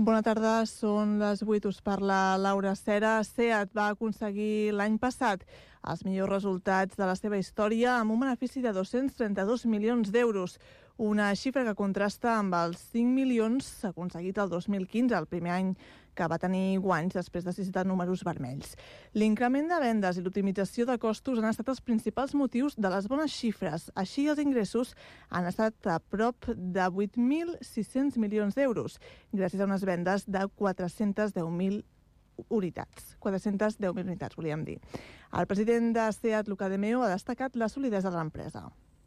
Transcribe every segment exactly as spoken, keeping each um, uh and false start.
Bona tarda, són les vuit, us parla Laura Cera. SEAT va aconseguir l'any passat els millors resultats de la seva història amb un benefici de dos-cents trenta-dos milions d'euros, una xifra que contrasta amb els cinc milions aconseguit el dos mil quinze, el primer any que va tenir guanys després de citar números vermells. L'increment de vendes i l'optimització de costos han estat els principals motius de les bones xifres. Així, els ingressos han estat a prop de vuit mil sis-cents milions d'euros, gràcies a unes vendes de quatre-cents deu mil unitats. quatre-cents deu mil unitats, volíem dir. El president de SEAT, Luca De Meo, ha destacat la solidesa de l'empresa.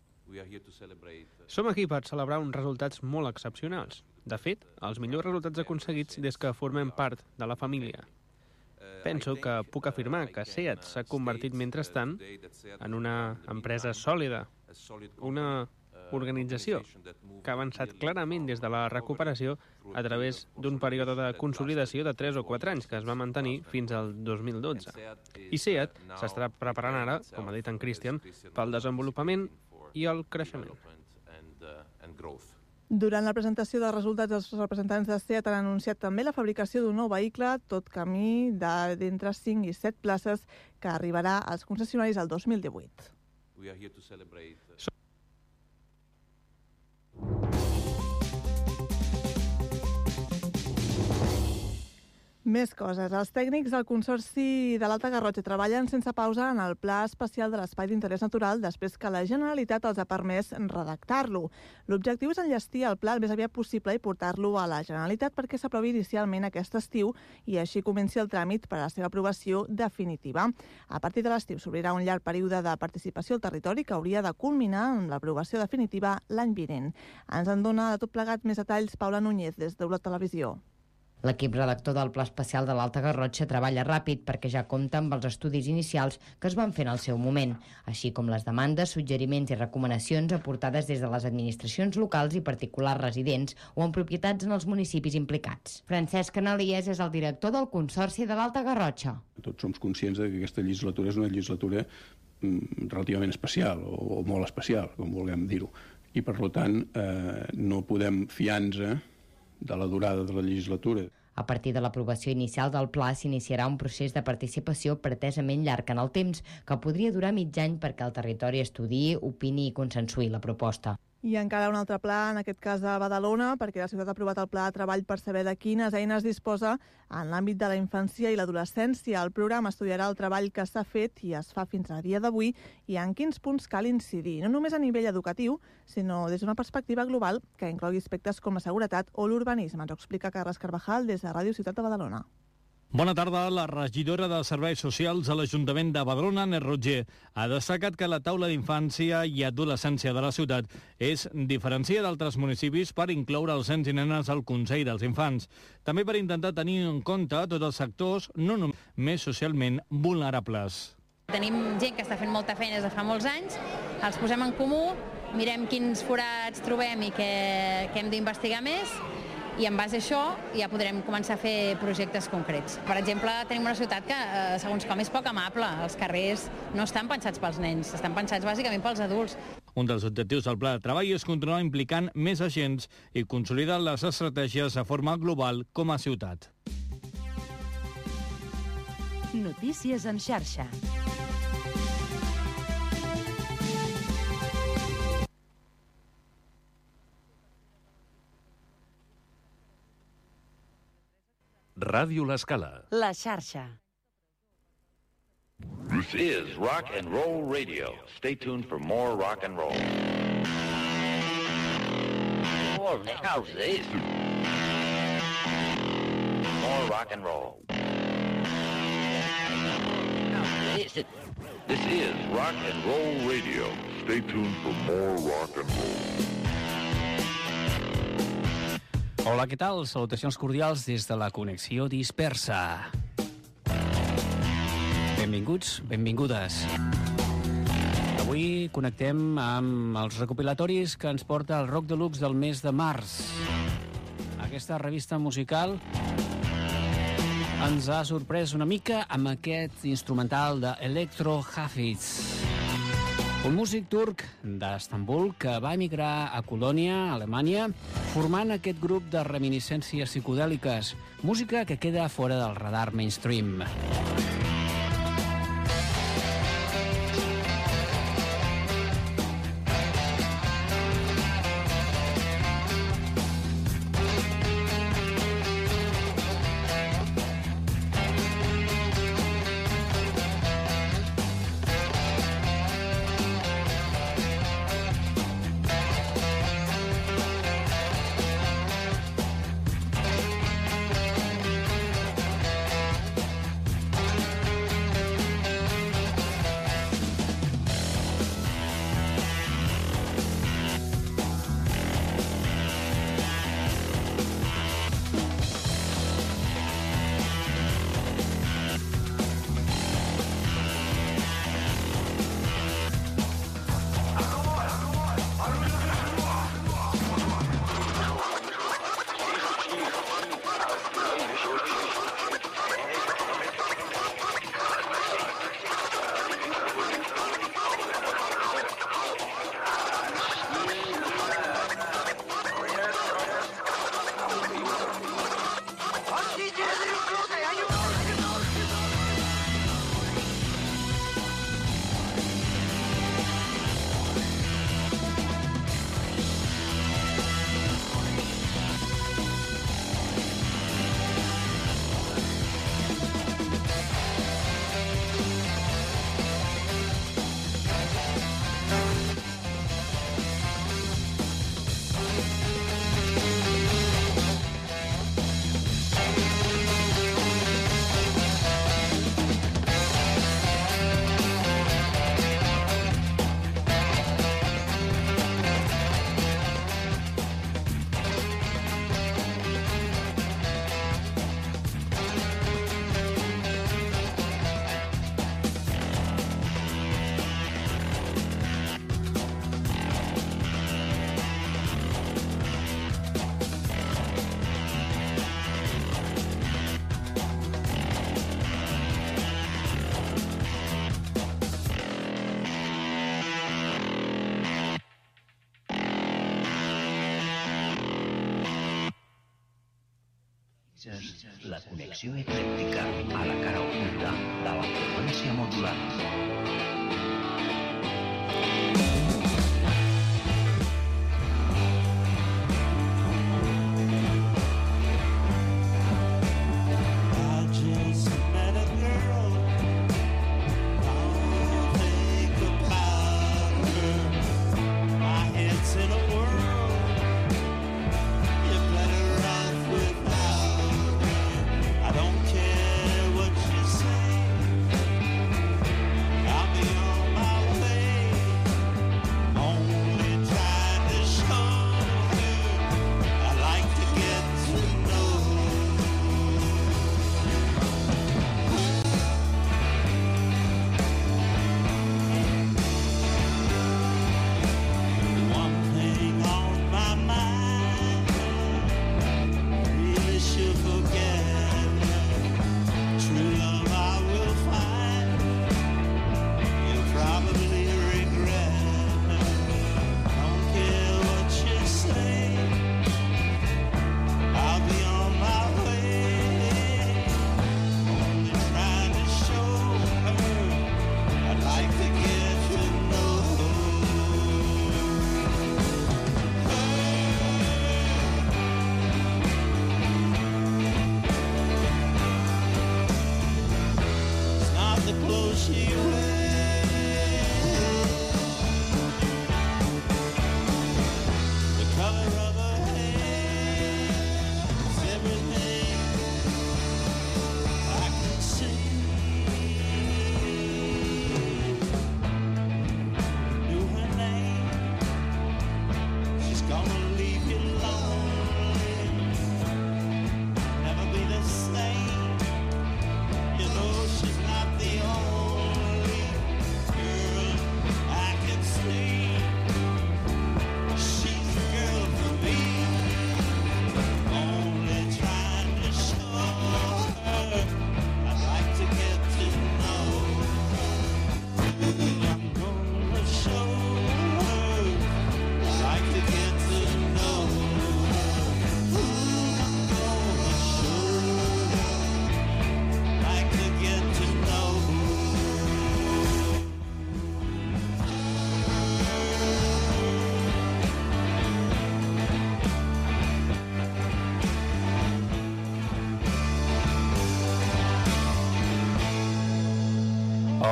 Som aquí per celebrar uns resultats molt excepcionals. De fet, els millors resultats aconseguits des que formem part de la família. Penso que puc afirmar que SEAT s'ha convertit, mentrestant, en una empresa sòlida, una organització que ha avançat clarament des de la recuperació a través d'un període de consolidació de tres o quatre anys que es va mantenir fins al dos mil dotze. I SEAT s'està preparant ara, com ha dit en Christian, pel desenvolupament i el creixement. Durant la presentació de resultats, els representants de SEAT han anunciat també la fabricació d'un nou vehicle, tot camí d'entre cinc i set places, que arribarà als concessionaris el dos mil divuit. Més coses. Els tècnics del Consorci de l'Alta Garrotxa treballen sense pausa en el Pla Especial de l'Espai d'Interès Natural després que la Generalitat els ha permès redactar-lo. L'objectiu és enllestir el pla el més aviat possible i portar-lo a la Generalitat perquè s'aprovi inicialment aquest estiu i així comenci el tràmit per a la seva aprovació definitiva. A partir de l'estiu s'obrirà un llarg període de participació al territori que hauria de culminar amb l'aprovació definitiva l'any vinent. Ens en dona de tot plegat més detalls Paula Núñez des d'Euro Televisió. L'equip redactor del Pla Especial de l'Alta Garrotxa treballa ràpid perquè ja compta amb els estudis inicials que es van fer en el seu moment, així com les demandes, suggeriments i recomanacions aportades des de les administracions locals i particulars residents o en propietats en els municipis implicats. Francesc Canalies és el director del Consorci de l'Alta Garrotxa. Tots som conscients que aquesta legislatura és una legislatura relativament especial o molt especial, com vulguem dir-ho, i per tant eh, no podem fiar-nos de la durada de la legislatura. A partir de l'aprovació inicial del pla s'iniciarà un procés de participació pretesament llarg en el temps, que podria durar mig any perquè el territori estudiï, opini i consensuï la proposta. I encara un altre pla, en aquest cas a Badalona, perquè la ciutat ha aprovat el pla de treball per saber de quines eines disposa en l'àmbit de la infància i l'adolescència. El programa estudiarà el treball que s'ha fet i es fa fins a dia d'avui i en quins punts cal incidir, no només a nivell educatiu, sinó des d'una perspectiva global que inclogui aspectes com la seguretat o l'urbanisme. Ens ho explica Carles Carvajal des de Ràdio Ciutat de Badalona. Bona tarda. La regidora de Serveis Socials a l'Ajuntament de Badalona, Nes Roger, ha destacat que la taula d'infància i adolescència de la ciutat és diferenciada d'altres municipis per incloure els nens i nenes al Consell dels Infants. També per intentar tenir en compte tots els sectors, no només més socialment vulnerables. Tenim gent que està fent molta feina des de fa molts anys, els posem en comú, mirem quins forats trobem i què, què hem d'investigar més, i en base a això ja podrem començar a fer projectes concrets. Per exemple, tenim una ciutat que, segons com, és poc amable. Els carrers no estan pensats pels nens, estan pensats bàsicament pels adults. Un dels objectius del pla de treball és continuar implicant més agents i consolidar les estratègies de forma global com a ciutat. Notícies en xarxa. Ràdio L'Escala. La xarxa. This is Rock and Roll Radio. Stay tuned for more rock and roll. More house this. More rock and roll. This is Rock and Roll Radio. Stay tuned for more rock and roll. Hola, què tal? Salutacions cordials des de la Connexió Dispersa. Benvinguts, benvingudes. Avui connectem amb els recopilatoris que ens porta el Rock Deluxe del mes de març. Aquesta revista musical ens ha sorprès una mica amb aquest instrumental d'Electro Hafitz. Un músic turc d'Estambul que va emigrar a Colònia, Alemanya, formant aquest grup de reminiscències psicodèliques, música que queda fora del radar mainstream. La connexió eclèctica a la cara oculta de la freqüència modular. I don't care what you say. I'm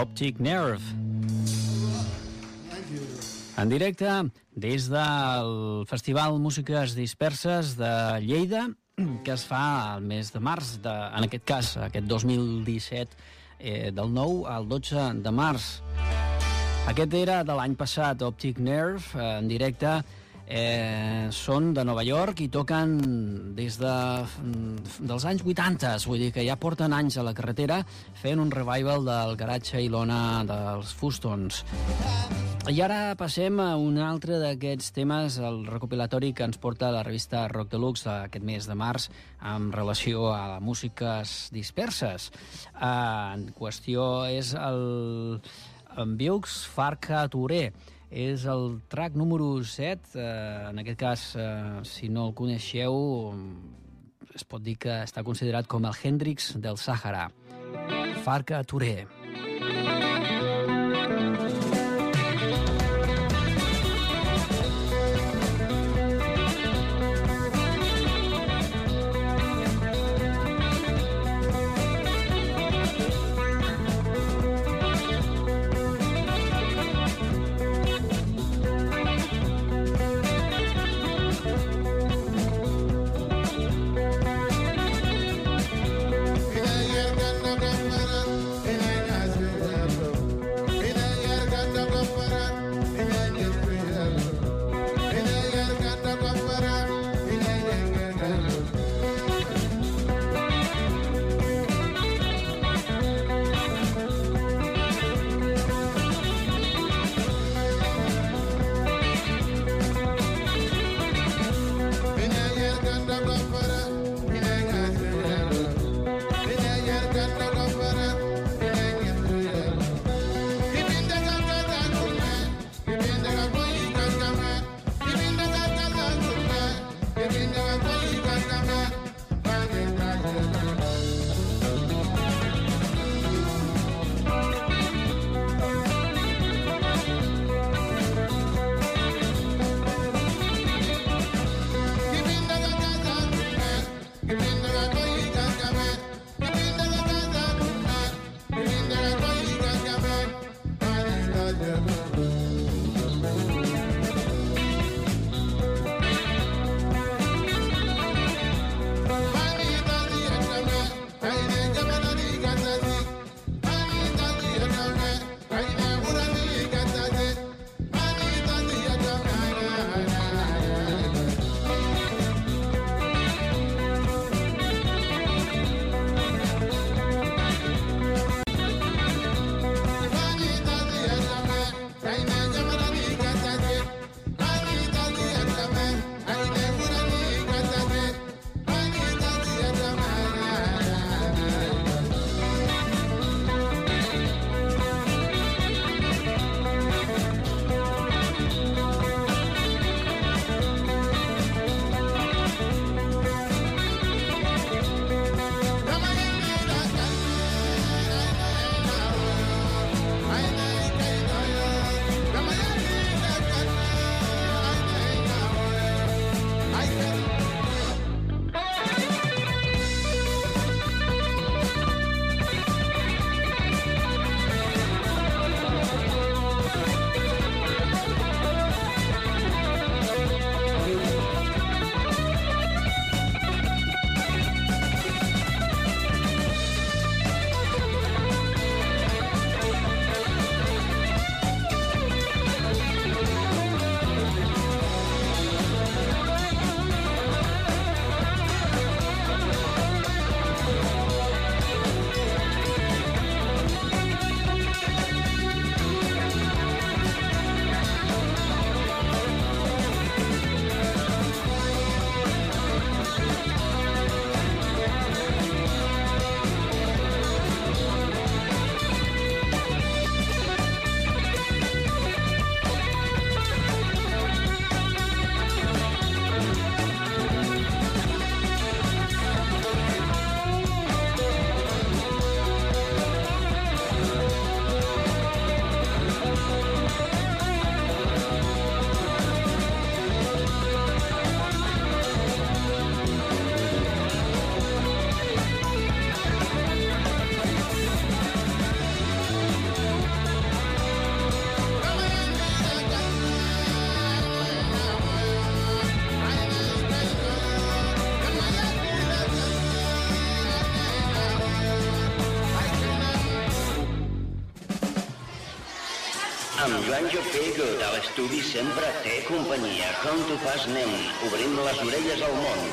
Optic Nerve. En directe des del Festival Músiques Disperses de Lleida, que es fa al mes de març, de, en aquest cas, aquest dos mil disset, eh, del nou al dotze de març. Aquest era de l'any passat, Optic Nerve, eh, en directe. Eh, són de Nova York i toquen des de, dels anys vuitanta, vull dir que ja porten anys a la carretera fent un revival del Garage Ilona dels Fustons. I ara passem a un altre d'aquests temes, el recopilatori que ens porta la revista Rock Deluxe d'aquest mes de març amb relació a músiques disperses. Eh, en qüestió és el Vieux Farka Touré. És el track número set, eh, en aquest cas, eh, si no el coneixeu, es pot dir que està considerat com el Hendrix del Sàhara. Farka Touré. El ayer Amb Joan Jopego de l'estudi sempre té companyia. Com tu fas, nen? Obrim les orelles al món.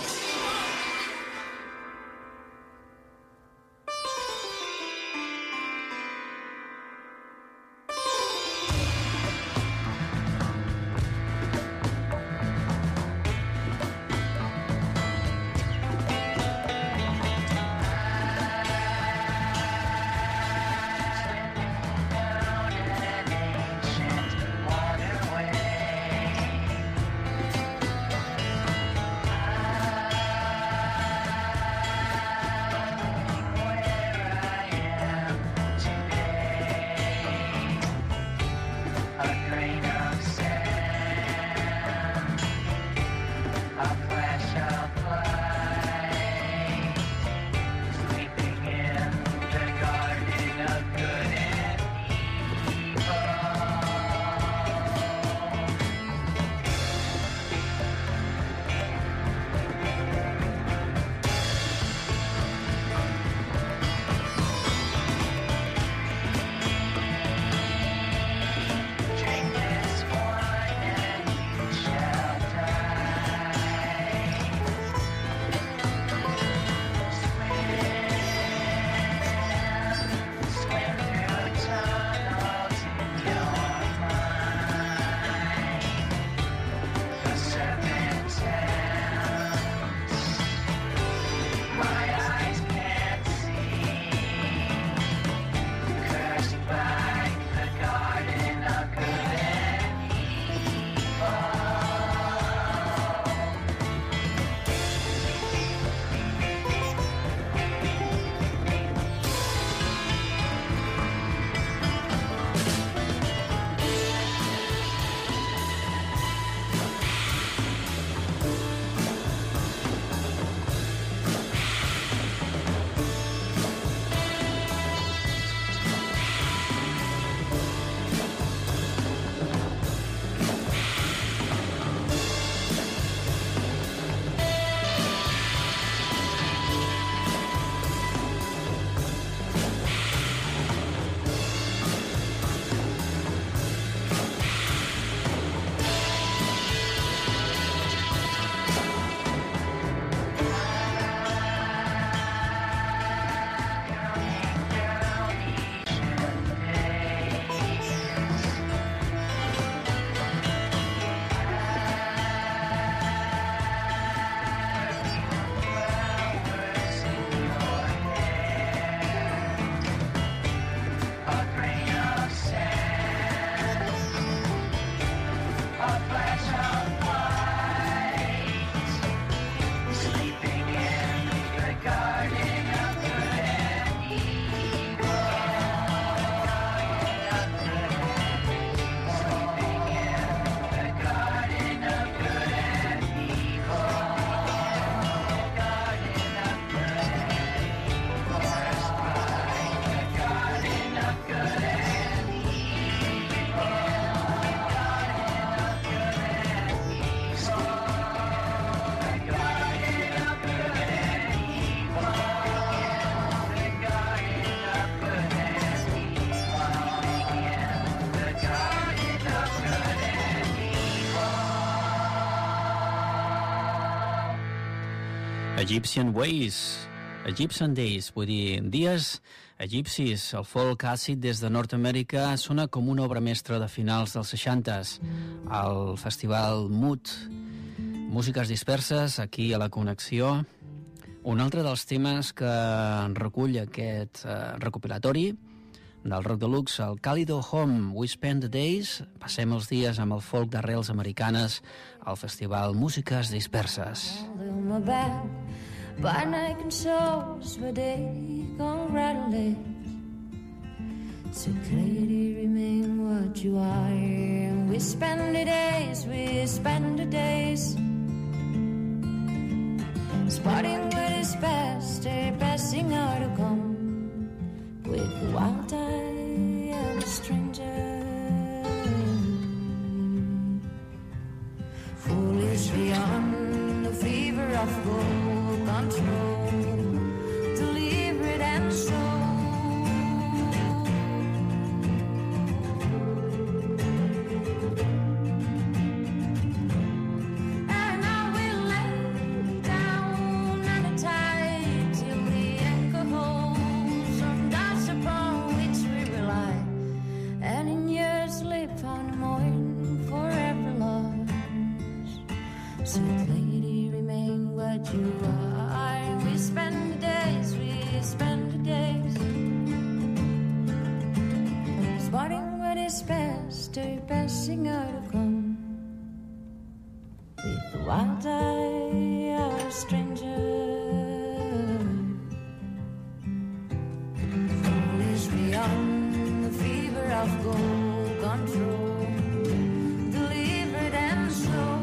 Egyptian Ways, Egyptian Days, vull dir, dies egipcis. El folk àcid des de Nord-Amèrica sona com una obra mestra de finals dels seixantes. Al festival Mood, músiques disperses, aquí a la Connexió. Un altre dels temes que recull aquest eh, recopilatori del Rock Deluxe, el Calido Home, We Spend the Days, passem els dies amb el folk d'arrels americanes al festival Músiques Disperses. By night consoles my day congratulate. So clearly remain what you are. And we spend the days, we spend the days spotting what is best, passing out to come with the wild eye of a stranger. Foolish beyond the fever of gold control, deliberate and slow. best, a passing out of come with the wild eye of a stranger. All is beyond the fever of gold control, delivered and slow.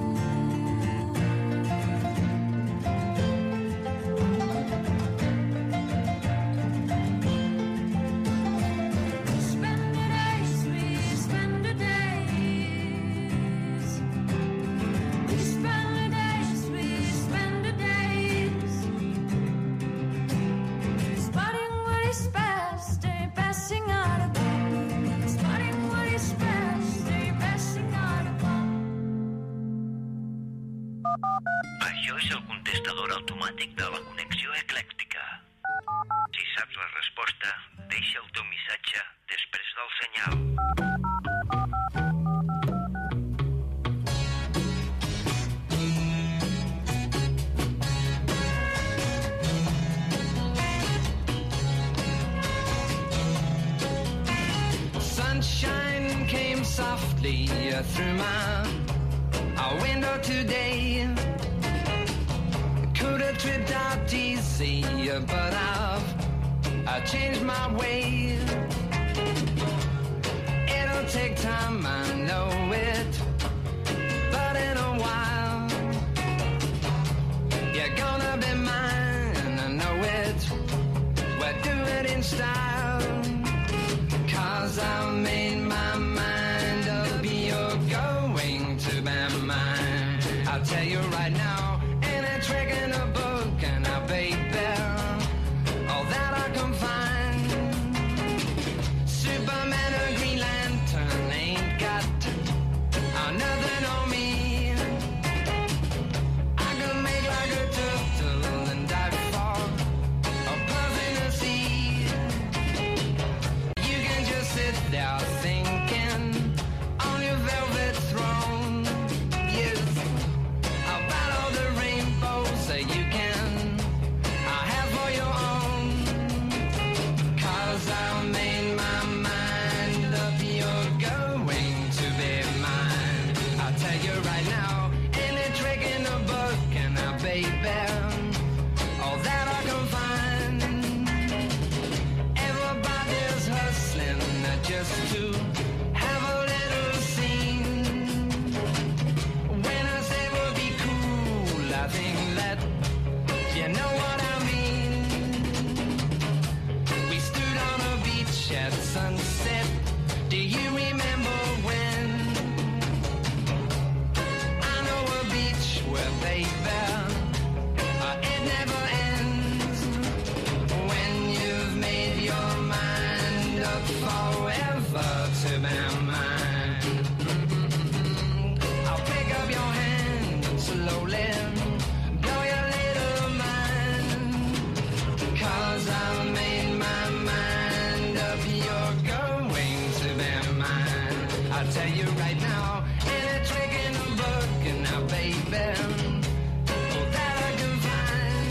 Això és el contestador automàtic de la connexió eclèctica. Si saps la resposta, deixa el teu missatge després del senyal. Sunshine came softly through my window today. Could have tripped out easy, but I've I changed my way. It'll take time, I know it, but in a while you're gonna be mine, I know it. We'll do it in style, 'cause I made my mind up, you're going to be mine. I'll tell you right now, ain't a trick in a book, and I baby, all that I can find. Superman or Green Lantern ain't got uh, nothing on me. I can make like a turtle and dive for a puff in the sea. You can just sit there thinking on your velvet throne. Yes, about all the rainbows that you can I have for your own. 'Cause I made my mind up, you're going to be mine. I'll tell you right now, ain't a trick in the book, and I baby, all that I can find. Everybody's hustling just to have a little scene. When I say we'll be cool, I think that you know what I mean. We stood on a beach at sunset. Do you remember when? I know a beach where, baby, uh, it never ends. When you've made your mind up forever to be mine. I'll pick up your hand and slowly blow your little mind. 'Cause I made my mind up, you're going to be mine. I'll tell you right now, ain't a trick in a book, and now baby, all that I can find.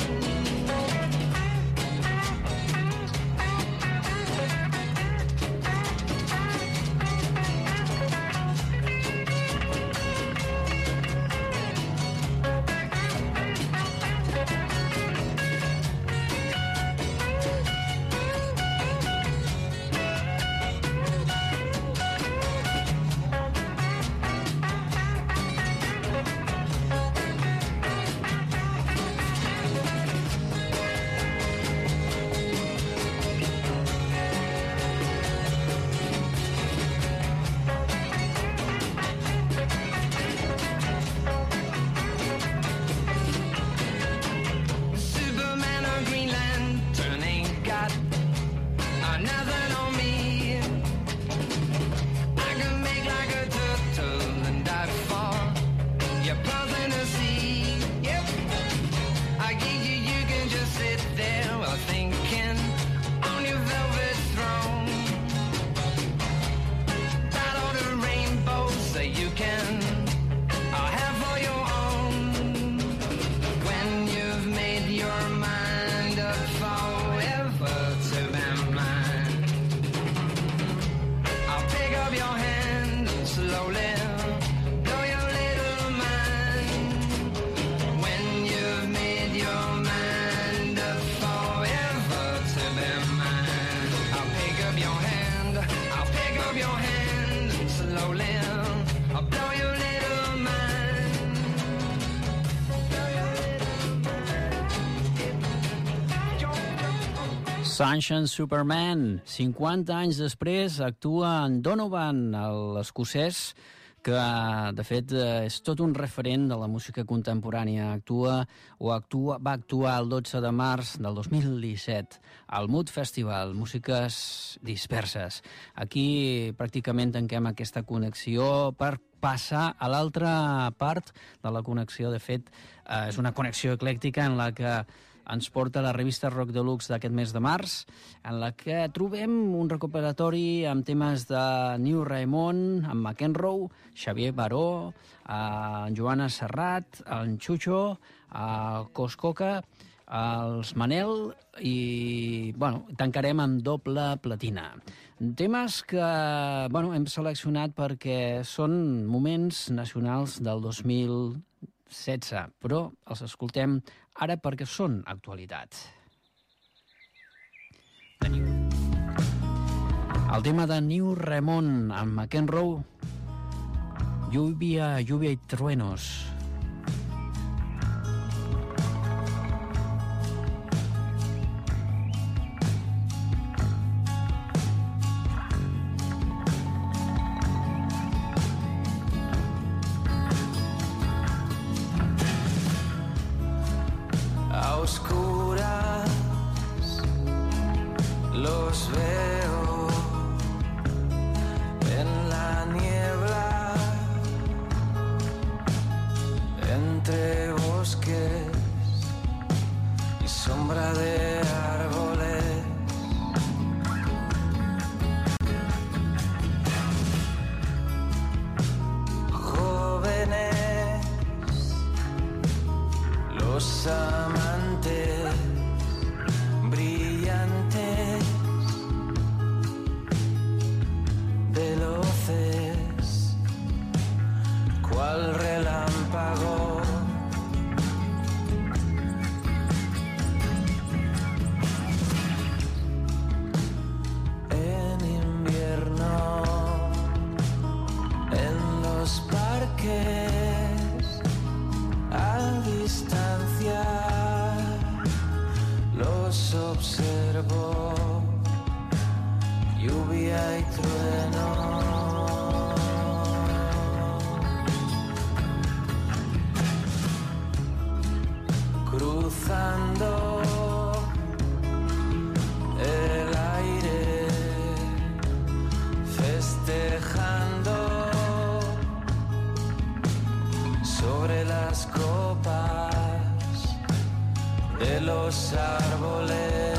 Sunshine Superman. cinquanta anys després actua en Donovan, l'escocès, que, de fet, és tot un referent de la música contemporània. Actua o actua, va actuar el dotze de març del dos mil disset al Mood Festival, músiques disperses. Aquí pràcticament tanquem aquesta connexió per passar a l'altra part de la connexió. De fet, eh, és una connexió eclèctica en la que ens porta la revista Rock Deluxe d'aquest mes de març, en la que trobem un recuperatori amb temes de New Raymond, en McEnroe, Xavier Baró, en Joana Serrat, en Xuxo, el Cos Coca, els Manel i, bueno, tancarem amb doble platina. Temes que, bueno, hem seleccionat perquè són moments nacionals del dos mil setze, però els escoltem ara perquè són actualitat. El tema de New Raymond amb McEnroe, Lluvia, lluvia y truenos. Oscuras los veo en la niebla, entre bosques y sombra de árboles. Jóvenes, los amantes brillantes, veloces, cual relámpago. En invierno, en los parques, a distancia los observo, lluvia y trueno. Cruzando el aire, festejando sobre las copas de los árboles.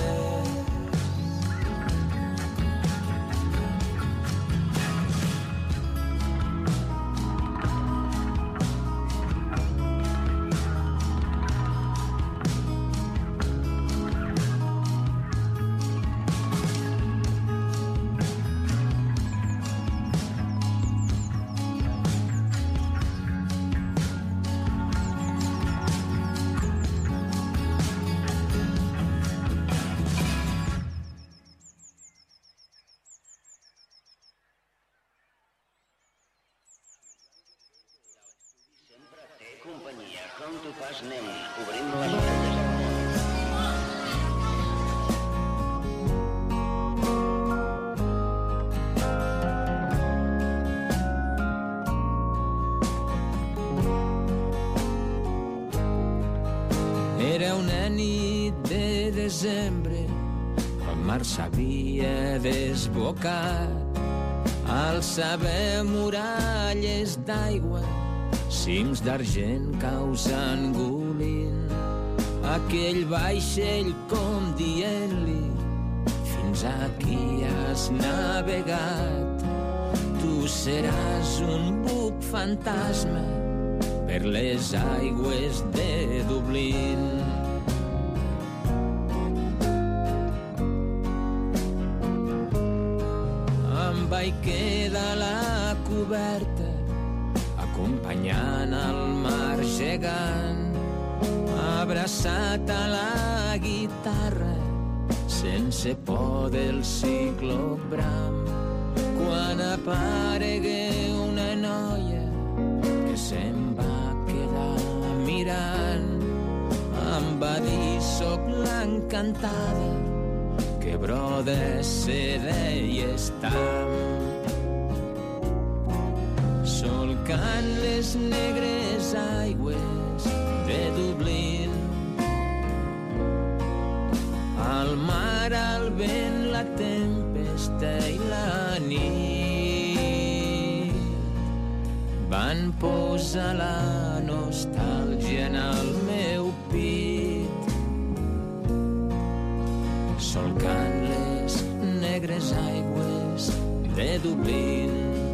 Companyia, com tu fas, nen, obrim les orelles al món. Era una nit de desembre, el mar s'havia desbocat, alçava muralles d'aigua, cims d'argent causant engolint aquell vaixell com dient-li fins aquí has navegat, tu seràs un buc fantasma per les aigües de Dublín. Em vaig quedar a la coberta acompanyant el mar gegant, abraçat a la guitarra, sense por del ciclobram, quan aparegué una noia que se'm va quedar mirant. Em va dir, soc l'encantada que broda se deia estar. Solcant les negres aigües de Dublín, al mar, al vent, la tempesta i la nit van posar la nostàlgia en el meu pit, solcant les negres aigües de Dublín.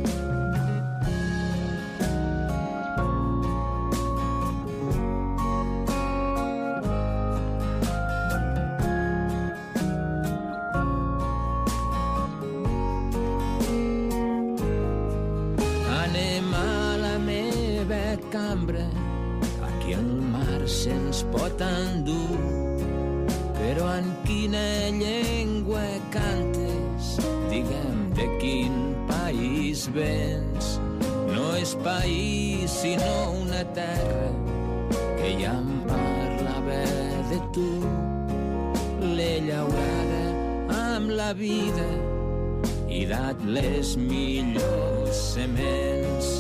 Aquí el mar se'ns pot endur, però en quina llengua cantes? Digue'm de quin país vens. No és país, sinó una terra que ja em parlava de tu. L'he llaurada amb la vida i dat les millors sements.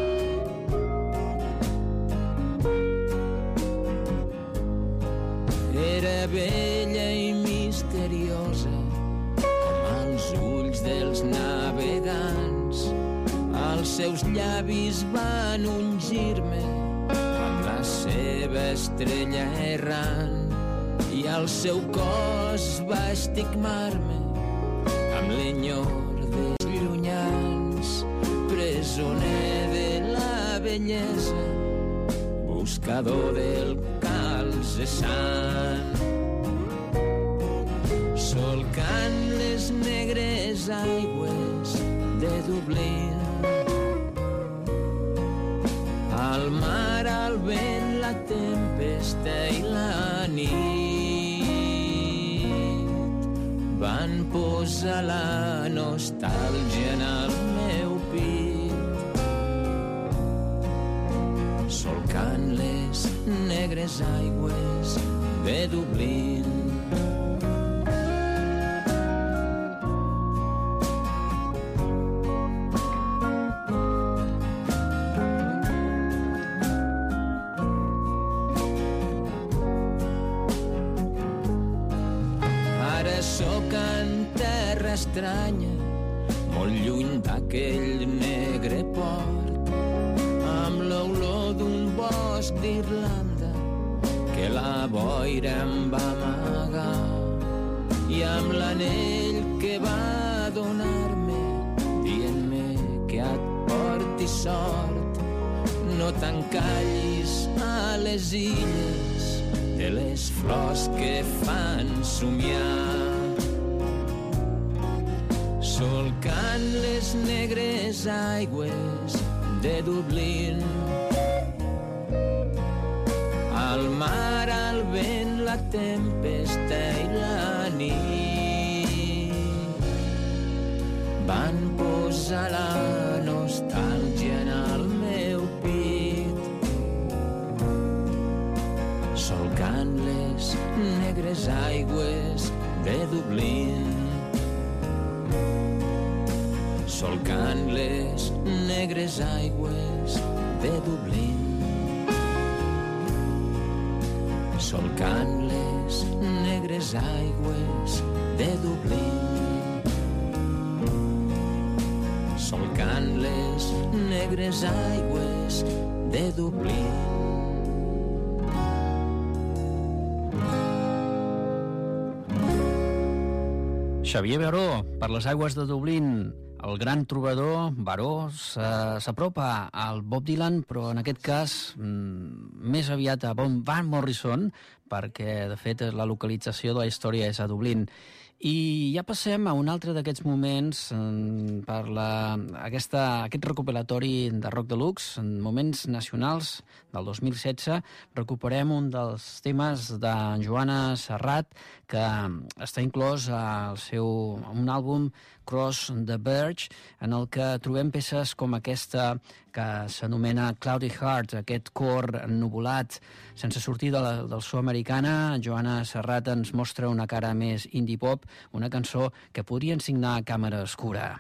Era bella i misteriosa com els ulls dels navegants. Els seus llavis van ungir-me amb la seva estrella errant i el seu cos va estigmar-me amb l'enyor dels llunyans. Presoner de la bellesa, buscador del calze sant, solcant les negres aigües de Dublín, al mar, al vent, la tempesta i la nit van posar la nostàlgia en el meu pit, solcant les negres aigües de Dublín. Ara sóc en terra estranya, molt lluny d'aquell negre port, amb l'olor d'un bosc d'Irlanda que la boira em va amagar, i amb l'anell que va donar-me dient-me que et porti sort. No t'encallis a les illes de les flors que fan somiar, solcant les negres aigües de Dublín, al mar, al vent, la tempesta i la nit van posar la nostàlgia en el meu pit, solcant les negres aigües de Dublín, solcant les negres aigües de Dublín, solcant les negres aigües de Dublín, solcant les negres aigües de Dublín. Xavier Baró, per les aigües de Dublín. El gran trobador, Baró, s'apropa al Bob Dylan, però en aquest cas més aviat a Van Morrison, perquè, de fet, la localització de la història és a Dublín. I ja passem a un altre d'aquests moments per la, aquesta, aquest recopilatori de Rock Deluxe, en moments nacionals del dos mil setze. Recuperem un dels temes de Joana Serrat, que està inclòs al seu un àlbum Cross the Verge, en el que trobem peces com aquesta que s'anomena Cloudy Heart, aquest cor ennuvolat, sense sortir de la, del so americana. Joana Serrat ens mostra una cara més indie pop una cançó que podrien signar a Càmera Oscura.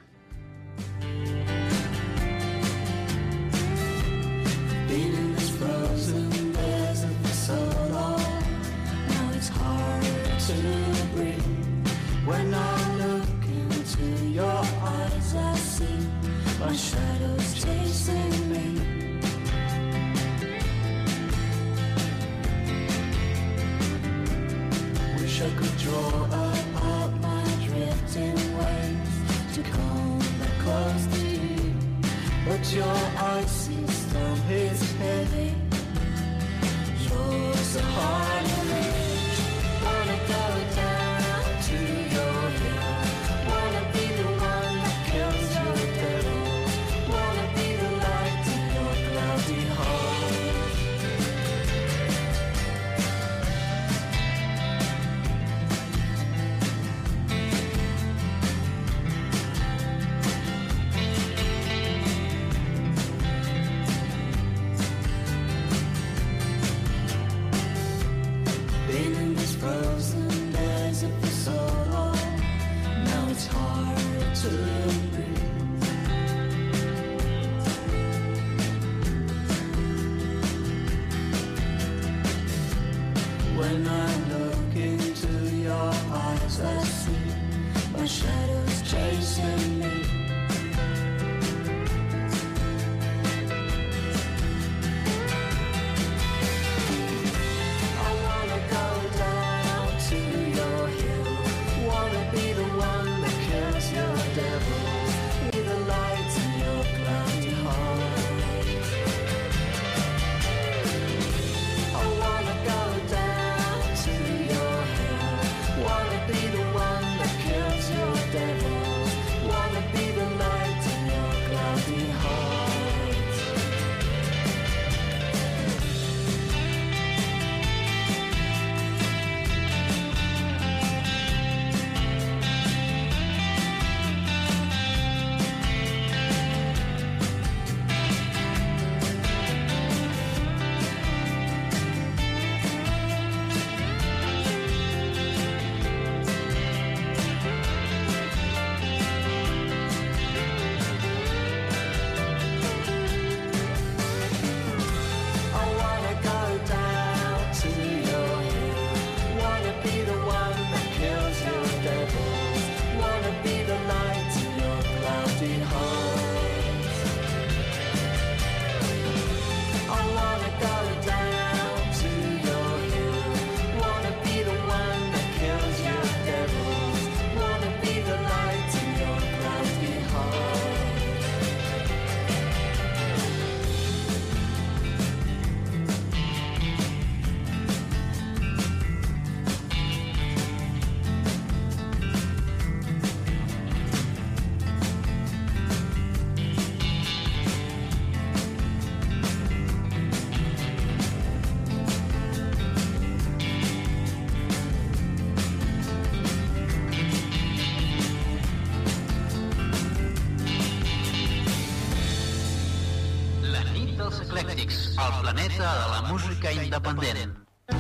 Been in this frozen desert for so long. Now it's hard to breathe. When I look into your eyes, I see my shadows chasing me. Wish I could draw apart my drifting waves to come back close to you, but your icy storm is heavy. You're so hard to reach. Wanna go down to your hill. Wanna be the one that kills your devils. Wanna be the light in your cloudy heart. Been in this frozen desert for so long. Now it's hard to breathe. When I look into your eyes, I see my shadows chasing me. I wanna go down to your hill. Wanna be the one that kills your devils. Be the light in your cloudy heart. I wanna go down to your hill. Wanna be the one that kills your devils. Wanna be the light in your cloudy heart. I wanna go down to your hill. Wanna be the one that kills your devils. Wanna be the light in your cloudy heart. I wanna go down to your hill. Wanna be the one that kills your devils. Wanna be the light in your cloudy heart. La nit dels eclèctics, el planeta de la música independent.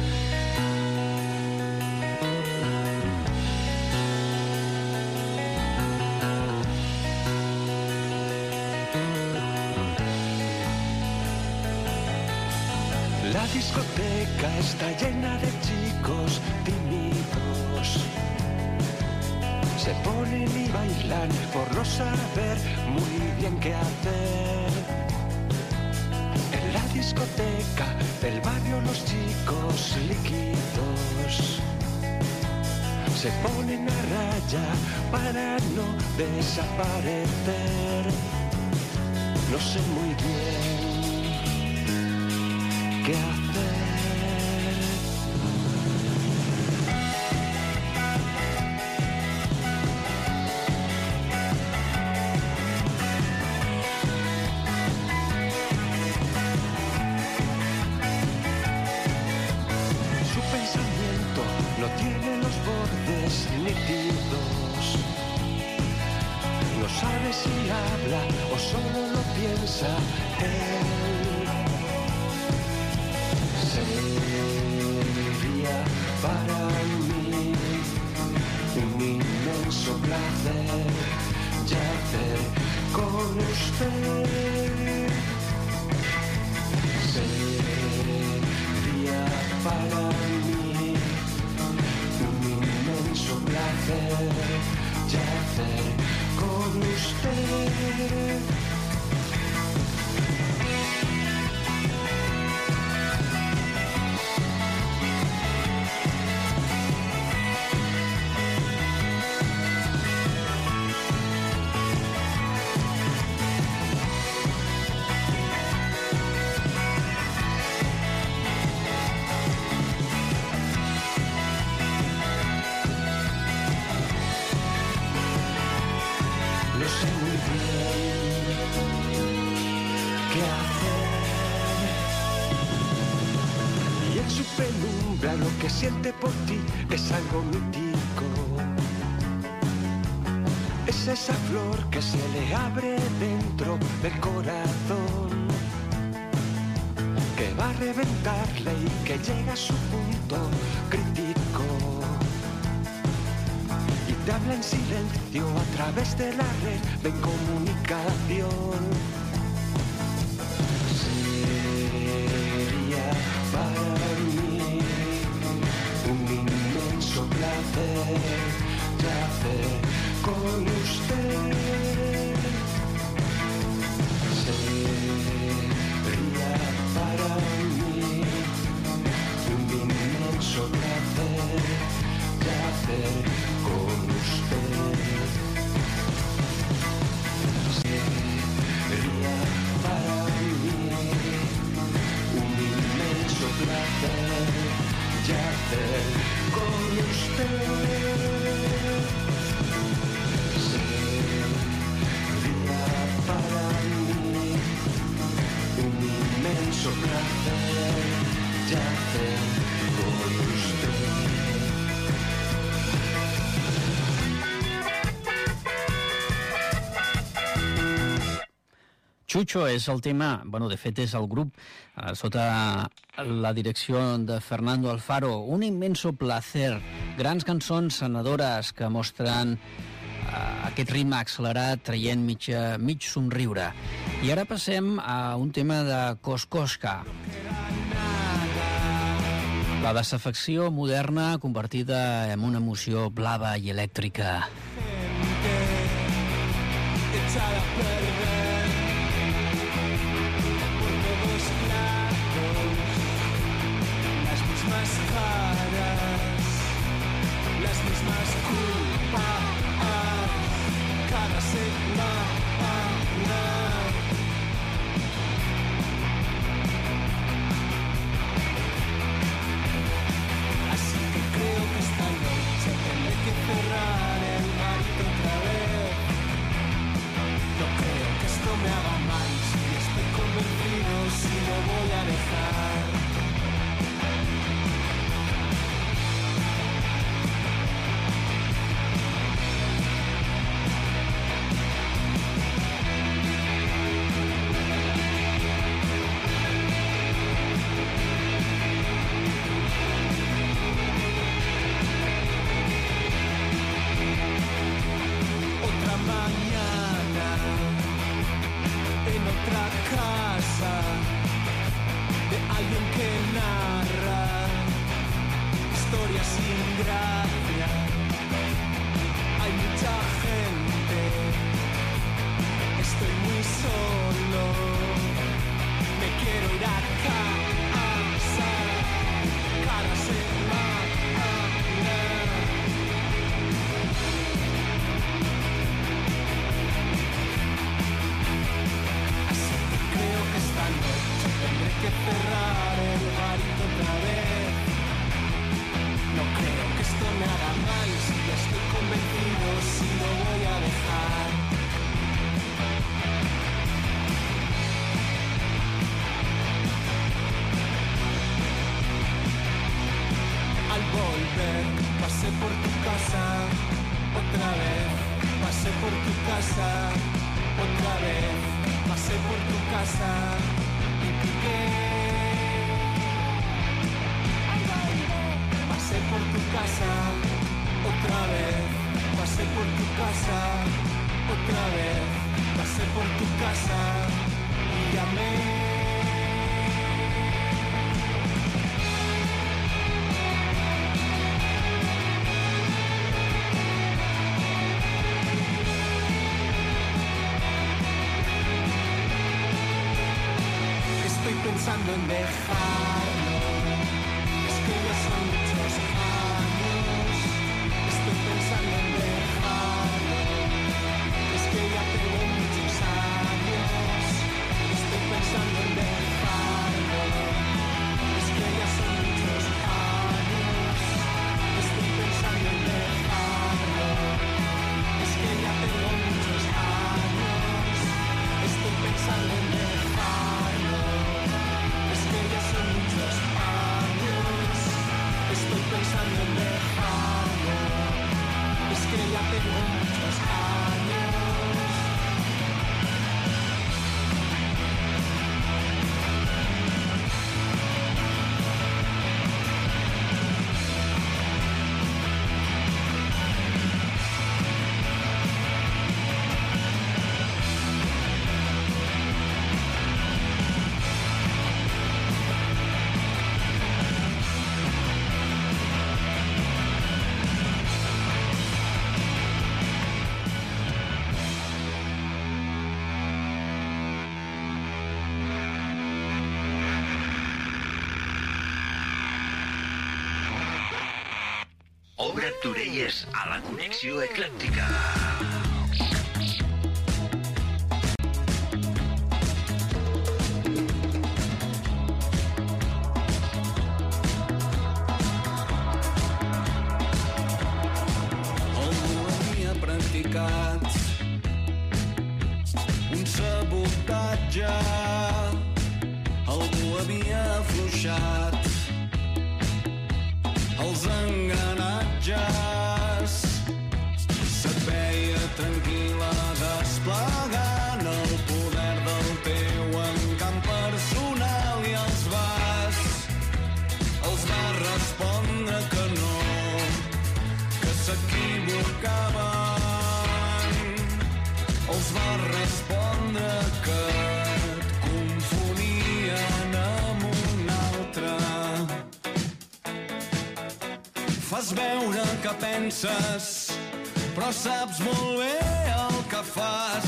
La discoteca está llena de chicos tímidos. Se ponen y bailan por no saber muy bien qué hacer. En la discoteca del barrio los chicos líquidos se ponen a raya para no desaparecer. No sé muy bien qué hacer. Su pensamiento no tiene los bordes nítidos. No sabe si habla o solo lo piensa él. Sería para mí mi penumbra lo que siente por ti es algo mítico. Es esa flor que se le abre dentro del corazón, que va a reventarle y que llega a su punto crítico. Y te habla en silencio a través de la red de comunicación. Sería para mí un inmenso placer yacer con usted. Sería para mí un inmenso placer yacer con usted. Sería para mí un inmenso placer yacer con usted. Inmenso placer yacer con usted. Chucho és el tema, bueno, de fet és el grup eh, sota la direcció de Fernando Alfaro. Un inmenso placer, grans cançons sanadores que mostren uh, aquest ritme accelerat traient mig, mig somriure. I ara passem a un tema de Koskoska. La desafecció moderna convertida en una emoció blava i elèctrica. Echada a perder por todos lados, las mismas caras, las mismas culpas, cada semana. Así que creo que esta noche tendré que cerrar el marito otra vez. No creo que esto me haga mal, si estoy convencido, si lo voy a dejar. Otra mañana en otra casa de alguien que narra historias sin gracia. Hay mucha gente, estoy muy solo, me quiero ir a casa cada semana. Creo que esta noche tendré que cerrar el garito otra vez. No creo que esto me haga mal, si ya estoy convencido, si lo voy a dejar. Al volver pasé por tu casa otra vez, pasé por tu casa otra vez. Pasé por tu casa y piqué. Pasé por tu casa otra vez. Pasé por tu casa otra vez. Pasé por tu casa y llamé. Pensando en dejarlo, es que ya son muchos años. Estoy pensando en dejarlo, es que ya tengo muchos años. Estoy pensando en dejarlo, es que ya son muchos años. Estoy pensando en dejarlo, es que ya tengo muchos años. Estoy pensando en dejarlo. Es que ya son muchos t'orelles a la connexió eclèctica. Algú havia practicat un sabotatge, algú havia afluixat els engranatges, se't veia tranquil·la desplegant el poder del teu encant personal i els vas, els vas respondre que no, que s'equivocaven, els vas respondre que et confonien amb un altre. Fas veure que penses, però saps molt bé el que fas.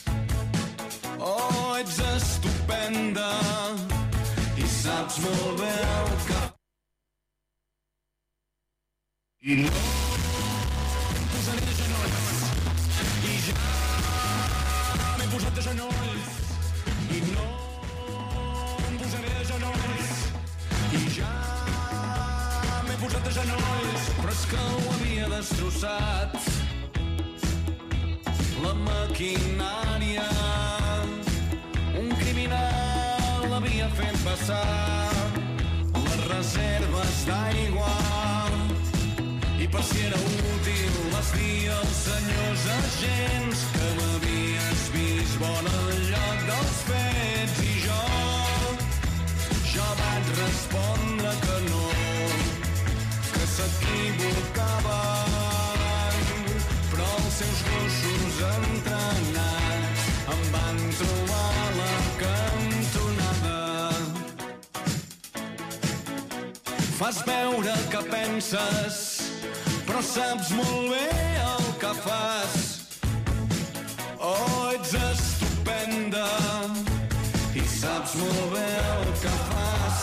Oh, ets estupenda i saps molt bé el que... I no em posaré de genolls, i ja m'he posat de genolls, i no em posaré de genolls, i ja m'he posat de genolls, però és que ho havia destrossat la maquinària. Un criminal l'havia fet passar les reserves d'aigua i per si era útil vas dir als senyors agents que m'havies vist bona al lloc dels fets i jo, jo vaig respondre que no, que s'equivocaven, però els seus gossos entrenats em van trobar a la cantonada. Fas veure que penses, però saps molt bé el que fas. Oh, ets estupenda i saps molt bé el que fas.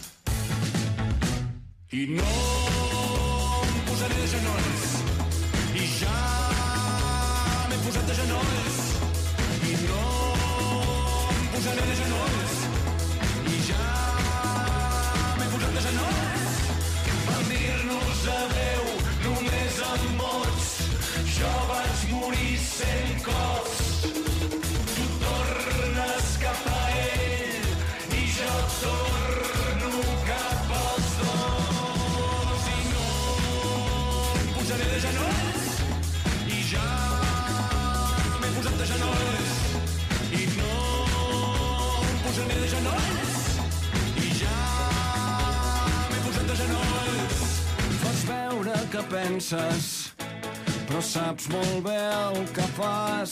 I no em posaré de genolls, i ja m'he posat de genolls, i no em posaré de genolls, i ja m'he posat de genolls. Van dir-nos adeu només amb mots, jo vaig morir cent cops. Tu tornes cap a ell i jo torno cap als dos. I no em posaré de genolls, i ja m'he posat de genolls, i no em posaré de genolls, i ja m'he posat de genolls. Fas veure que penses, però saps molt bé el que fas.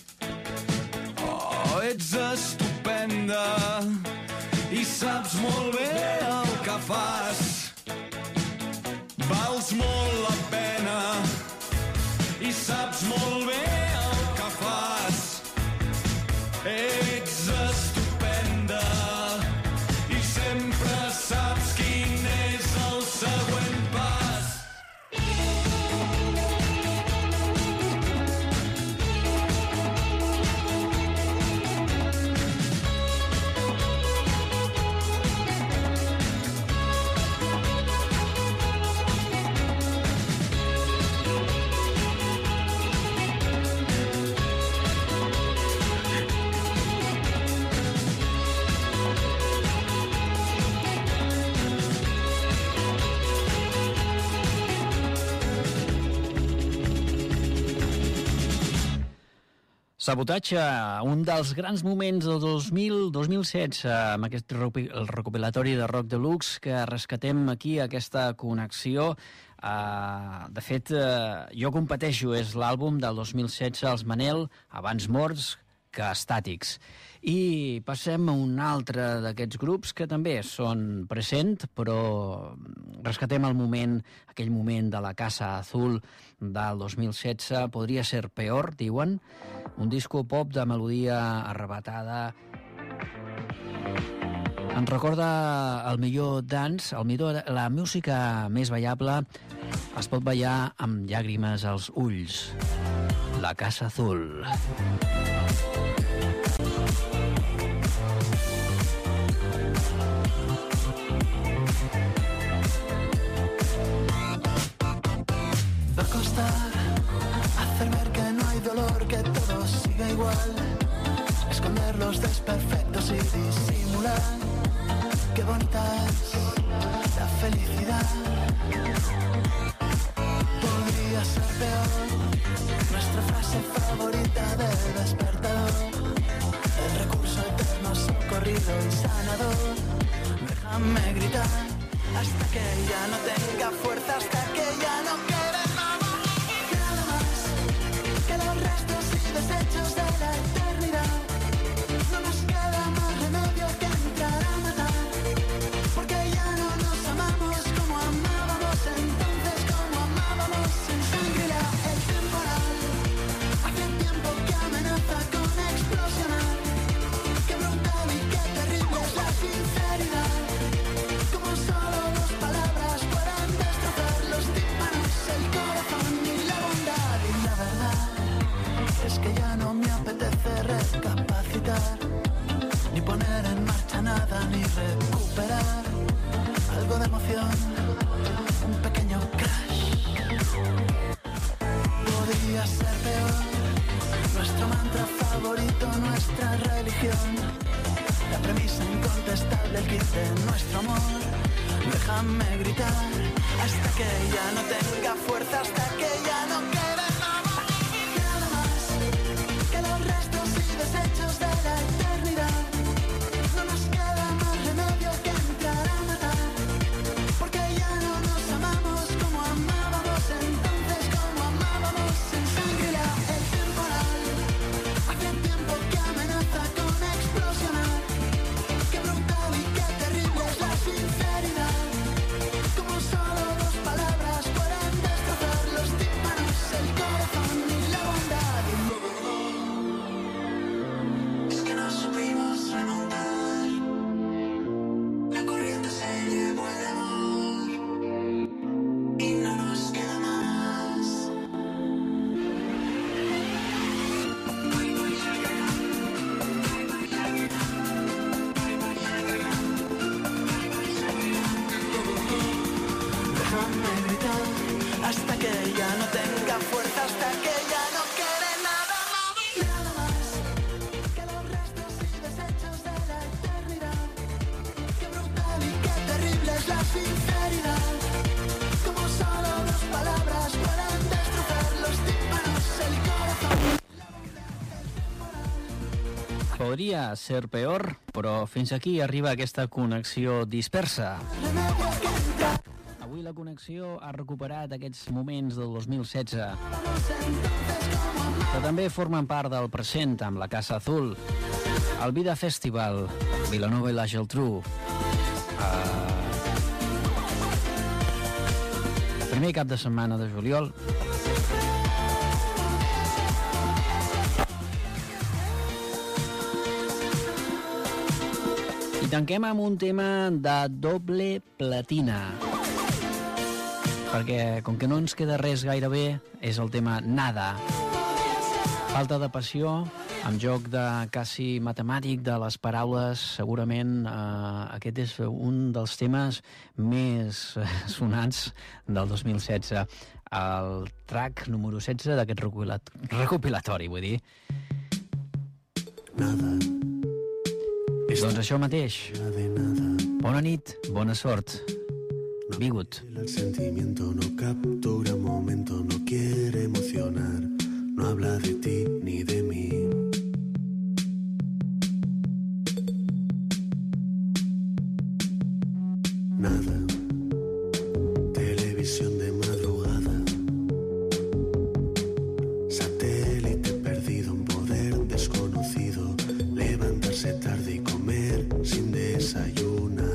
Oh, ets estupenda i saps molt bé el que fas. Vals molt la pena i saps molt bé el que fas. Ets estupenda i sempre saps quin és el següent pas. Sabotatge, un dels grans moments del dos mil, dos mil setze, amb aquest el recopilatori de Rock Deluxe que rescatem aquí, aquesta connexió. Uh, de fet, uh, jo competeixo, és l'àlbum del dos mil setze, els Manel, abans morts que estàtics. I passem a un altre d'aquests grups que també són present, però rescatem el moment, aquell moment de la Casa Azul del dos mil setze, podria ser peor, diuen, un disco pop de melodia arrebatada. Ens recorda el millor dance, el millor, la música més ballable es pot ballar amb llàgrimes als ulls. La Casa Azul. Va a costar hacer ver que no hay dolor, que todo siga igual, esconder los desperfectos y disimular. Qué bonita es la felicidad. Podría ser peor, nuestra frase favorita del despertador, el recurso eterno socorrido y sanador. Déjame gritar hasta que ya no tenga fuerza, hasta que ya no quede nada, nada más que los restos y desechos de la eternidad. No nos queda más remedio que entrar a matar, porque ya no nos amamos como amábamos entonces, como amábamos en Shangri-La. El temporal hace tiempo que amenaza con explosionar. Qué brutal y qué terrible es la sinceridad, como solo dos palabras pueden destrozar los tímpanos, el corazón y la bondad. Y la verdad es que ya no me apetece recapacitar, ni poner en marcha nada, ni recuperar algo de emoción, un pequeño crash. Podría ser peor, nuestro mantra favorito, nuestra religión, la premisa incontestable, el kit de nuestro amor. Déjame gritar hasta que ya no tenga fuerza, hasta que ya no quede nada, nada más que los restos y desechos de la eternidad. No nos queda más remedio que entrar a matar, porque ya no nos amamos como amábamos entonces, como amábamos en Shangri-La. El temporal hace tiempo que amenaza con explosionar. Qué brutal y qué terrible es la sinceridad, como solo dos palabras pueden destrozar los tímpanos, el corazón y la bondad. Y la verdad es que no supimos remontar, la corriente se llevó el amor y no nos queda más. Déjame gritar hasta que ya no tenga fuerza, hasta que ya no quede nada, nada más que los restos y desechos de la eternidad. Qué brutal y qué terrible es la sinceridad, como solo dos palabras pueden destrozar los tímpanos, el corazón. Podria ser peor, però fins aquí arriba aquesta connexió dispersa. Avui la connexió ha recuperat aquests moments del dos mil setze, que també formen part del present amb la Casa Azul, el Vida Festival, Vilanova i la Geltrú, uh, primer cap de setmana de juliol. I tanquem amb un tema de doble platina, perquè com que no ens queda res gaire bé, és el tema Nada. Falta de passió, amb joc de quasi matemàtic de les paraules, segurament eh, aquest és un dels temes més sonats del dos mil setze. El track número setze d'aquest recopilatori, vull dir. Nada. Doncs això mateix. Bona nit, bona sort. Be good. El sentimiento no captura momento, no quiere emocionar, no habla de ti ni de mí. Nada. Televisión de madrugada, satélite perdido, un poder desconocido, levantarse tarde y comer sin desayunar.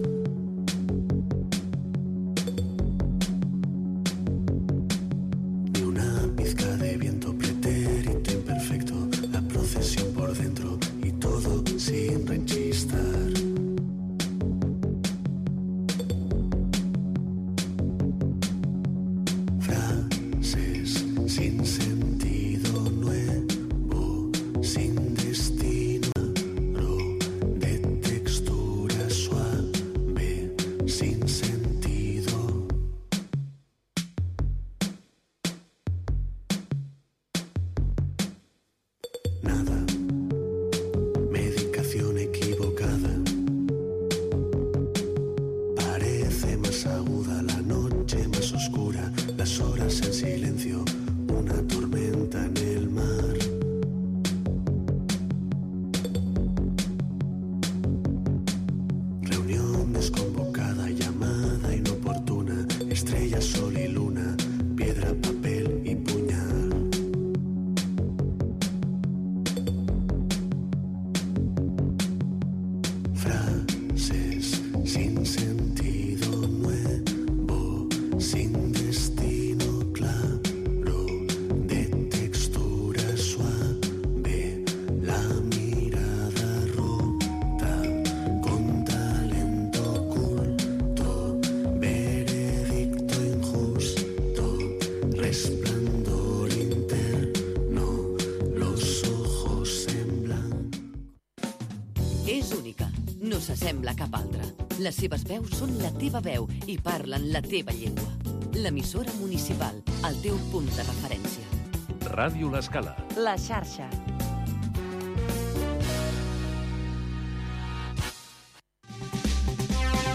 Ni una pizca de viento, pretérito imperfecto, la procesión por dentro y todo sin renchistar. és única, no s'assembla a cap altra. Les seves veus són la teva veu i parlen la teva llengua. L'emissora municipal, el teu punt de referència. Ràdio L'Escala. La xarxa.